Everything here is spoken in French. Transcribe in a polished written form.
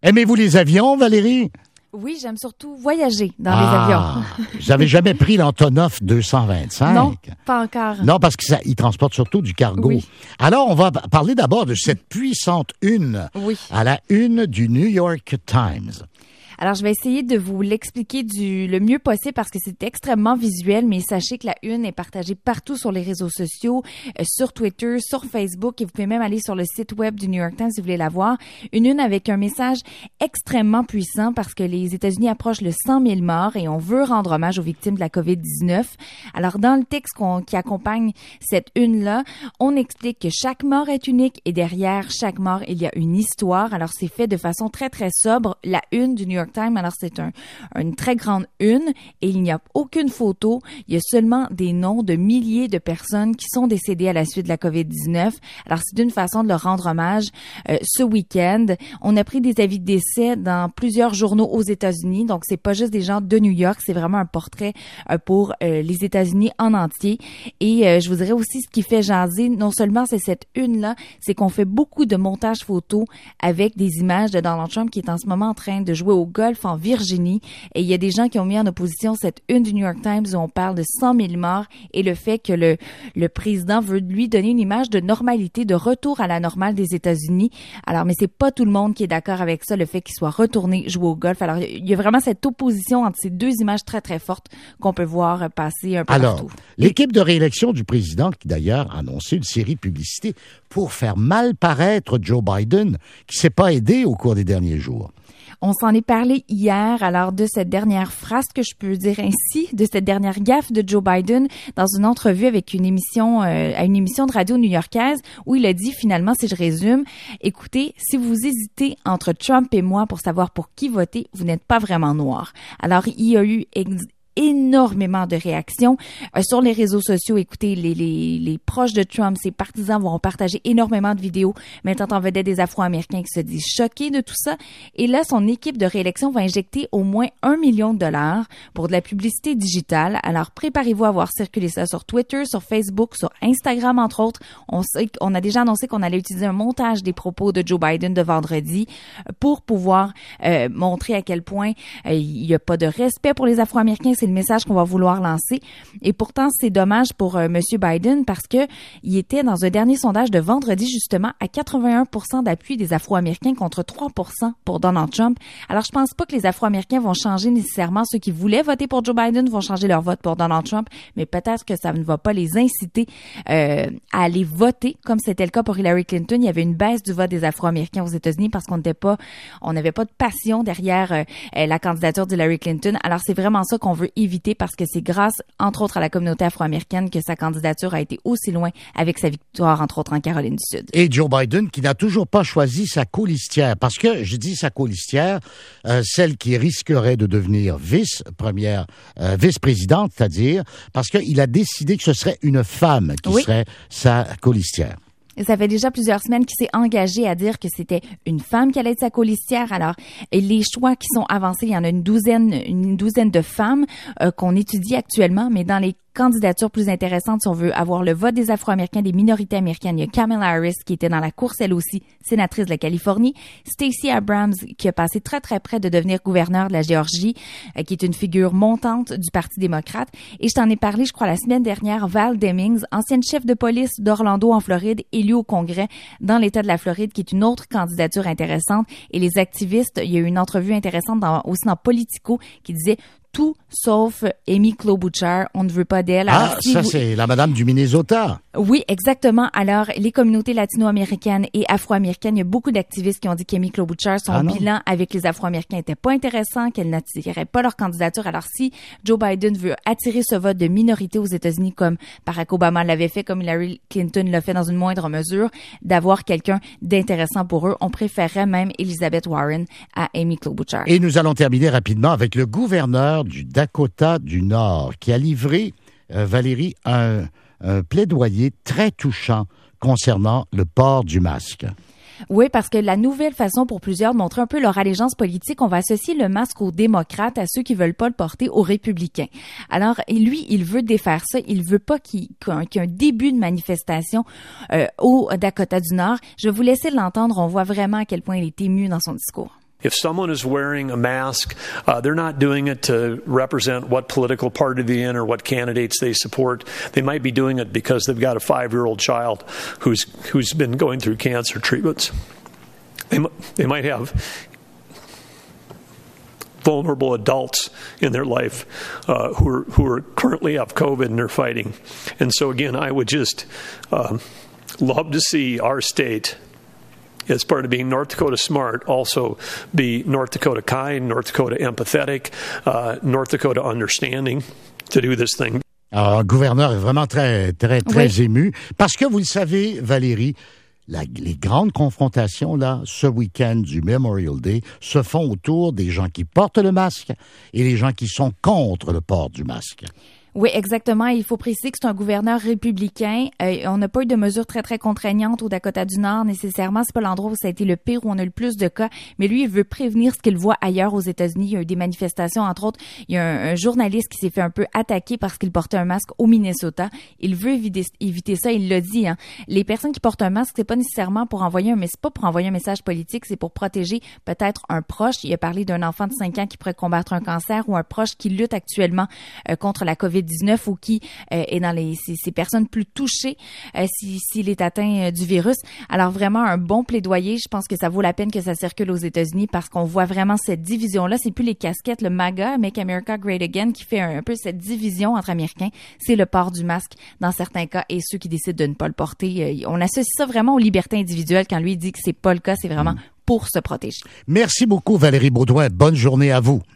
Aimez-vous les avions, Valérie? Oui, j'aime surtout voyager dans les avions. Vous n'avez jamais pris l'Antonov 225? Non, pas encore. Non, parce qu'il transporte surtout du cargo. Oui. Alors, on va parler d'abord de cette puissante une à la une du New York Times. Alors, je vais essayer de vous l'expliquer le mieux possible parce que c'est extrêmement visuel, mais sachez que la une est partagée partout sur les réseaux sociaux, sur Twitter, sur Facebook, et vous pouvez même aller sur le site web du New York Times si vous voulez la voir. Une avec un message extrêmement puissant parce que les États-Unis approchent le 100 000 morts et on veut rendre hommage aux victimes de la COVID-19. Alors, dans le texte qui accompagne cette une-là, on explique que chaque mort est unique et derrière chaque mort, il y a une histoire. Alors, c'est fait de façon très, très sobre. La une du New York Times, alors c'est une très grande une et il n'y a aucune photo. Il y a seulement des noms de milliers de personnes qui sont décédées à la suite de la COVID-19. Alors, c'est une façon de leur rendre hommage ce week-end. On a pris des avis de décès dans plusieurs journaux aux États-Unis. Donc, c'est pas juste des gens de New York, c'est vraiment un portrait pour les États-Unis en entier. Et je vous dirais aussi ce qui fait jaser, non seulement c'est cette une-là, c'est qu'on fait beaucoup de montages photos avec des images de Donald Trump qui est en ce moment en train de jouer au golf en Virginie. Et il y a des gens qui ont mis en opposition cette une du New York Times où on parle de 100 000 morts et le fait que le président veut lui donner une image de normalité, de retour à la normale des États-Unis. Alors, mais c'est pas tout le monde qui est d'accord avec ça, le fait qu'il soit retourné jouer au golf. Alors, il y a vraiment cette opposition entre ces deux images très, très fortes qu'on peut voir passer un peu partout. L'équipe de réélection du président, qui d'ailleurs a annoncé une série de publicités pour faire mal paraître Joe Biden, qui s'est pas aidé au cours des derniers jours. On s'en est parlé hier, alors de cette dernière phrase, que je peux dire ainsi, de cette dernière gaffe de Joe Biden dans une entrevue avec une émission de radio new-yorkaise où il a dit finalement, si je résume, écoutez, si vous hésitez entre Trump et moi pour savoir pour qui voter, vous n'êtes pas vraiment noir. Alors, il y a eu énormément de réactions sur les réseaux sociaux. Écoutez, les proches de Trump, ses partisans vont partager énormément de vidéos mettant en vedette des Afro-Américains qui se disent choqués de tout ça. Et là, son équipe de réélection va injecter au moins $1 million pour de la publicité digitale. Alors, préparez-vous à voir circuler ça sur Twitter, sur Facebook, sur Instagram, entre autres. On a déjà annoncé qu'on allait utiliser un montage des propos de Joe Biden de vendredi pour pouvoir montrer à quel point il n'y a pas de respect pour les Afro-Américains. C'est le message qu'on va vouloir lancer. Et pourtant, c'est dommage pour Monsieur Biden parce que il était dans un dernier sondage de vendredi justement à 81% d'appui des Afro-Américains contre 3% pour Donald Trump. Alors, je pense pas que les Afro-Américains vont changer nécessairement. Ceux qui voulaient voter pour Joe Biden vont changer leur vote pour Donald Trump, mais peut-être que ça ne va pas les inciter à aller voter comme c'était le cas pour Hillary Clinton. Il y avait une baisse du vote des Afro-Américains aux États-Unis parce qu'on n'avait pas de passion derrière la candidature d'Hillary Clinton. Alors, c'est vraiment ça qu'on veut éviter parce que c'est grâce, entre autres, à la communauté afro-américaine que sa candidature a été aussi loin avec sa victoire, entre autres, en Caroline du Sud. Et Joe Biden qui n'a toujours pas choisi sa colistière. Parce que, je dis sa colistière, celle qui risquerait de devenir vice-présidente, c'est-à-dire, parce qu'il a décidé que ce serait une femme qui serait sa colistière. Ça fait déjà plusieurs semaines qu'il s'est engagé à dire que c'était une femme qui allait être sa colistière. Alors, les choix qui sont avancés, il y en a une douzaine de femmes qu'on étudie actuellement, mais dans les candidatures plus intéressantes, si on veut avoir le vote des Afro-Américains, des minorités américaines, il y a Kamala Harris qui était dans la course, elle aussi, sénatrice de la Californie, Stacey Abrams qui a passé très très près de devenir gouverneur de la Géorgie, qui est une figure montante du Parti démocrate. Et je t'en ai parlé, je crois, la semaine dernière, Val Demings, ancienne chef de police d'Orlando en Floride, élue au Congrès dans l'État de la Floride, qui est une autre candidature intéressante. Et les activistes, il y a eu une entrevue intéressante aussi dans Politico qui disait tout sauf Amy Klobuchar. On ne veut pas d'elle. Alors, c'est la madame du Minnesota. Oui, exactement. Alors, les communautés latino-américaines et afro-américaines, il y a beaucoup d'activistes qui ont dit qu'Amy Klobuchar, son bilan avec les Afro-Américains était pas intéressant, qu'elle n'attirait pas leur candidature. Alors, si Joe Biden veut attirer ce vote de minorité aux États-Unis, comme Barack Obama l'avait fait, comme Hillary Clinton l'a fait dans une moindre mesure, d'avoir quelqu'un d'intéressant pour eux, on préférerait même Elizabeth Warren à Amy Klobuchar. Et nous allons terminer rapidement avec le gouverneur du Dakota du Nord qui a livré, Valérie, un plaidoyer très touchant concernant le port du masque. Oui, parce que la nouvelle façon pour plusieurs de montrer un peu leur allégeance politique, on va associer le masque aux démocrates, à ceux qui veulent pas le porter aux républicains. Alors, lui, il veut défaire ça. Il veut pas qu'il y ait un début de manifestation au Dakota du Nord. Je vais vous laisser l'entendre. On voit vraiment à quel point il est ému dans son discours. If someone is wearing a mask, they're not doing it to represent what political party they're in or what candidates they support. They might be doing it because they've got a 5-year-old child who's been going through cancer treatments. They might have vulnerable adults in their life who are currently have COVID and they're fighting. And so again, I would just love to see our state, as part of being North Dakota smart, also be North Dakota kind, North Dakota empathetic, North Dakota understanding to do this thing. Alors, le gouverneur est vraiment très ému. Parce que vous le savez, Valérie, les grandes confrontations, là, ce week-end du Memorial Day, se font autour des gens qui portent le masque et les gens qui sont contre le port du masque. Oui, exactement. Il faut préciser que c'est un gouverneur républicain. On n'a pas eu de mesures très contraignantes au Dakota du Nord nécessairement. C'est pas l'endroit où ça a été le pire, où on a le plus de cas. Mais lui, il veut prévenir ce qu'il voit ailleurs aux États-Unis. Il y a eu des manifestations, entre autres. Il y a un journaliste qui s'est fait un peu attaquer parce qu'il portait un masque au Minnesota. Il veut éviter ça. Il l'a dit. Hein. Les personnes qui portent un masque, c'est pas nécessairement pour envoyer un message politique. C'est pour protéger peut-être un proche. Il a parlé d'un enfant de 5 ans qui pourrait combattre un cancer ou un proche qui lutte actuellement contre la COVID-19 ou qui est dans ces personnes plus touchées s'il est atteint du virus. Alors vraiment un bon plaidoyer. Je pense que ça vaut la peine que ça circule aux États-Unis parce qu'on voit vraiment cette division-là. C'est plus les casquettes, le MAGA, Make America Great Again, qui fait un peu cette division entre Américains. C'est le port du masque dans certains cas et ceux qui décident de ne pas le porter. On associe ça vraiment aux libertés individuelles. Quand lui dit que c'est pas le cas, c'est vraiment pour se protéger. Merci beaucoup Valérie Beaudoin. Bonne journée à vous.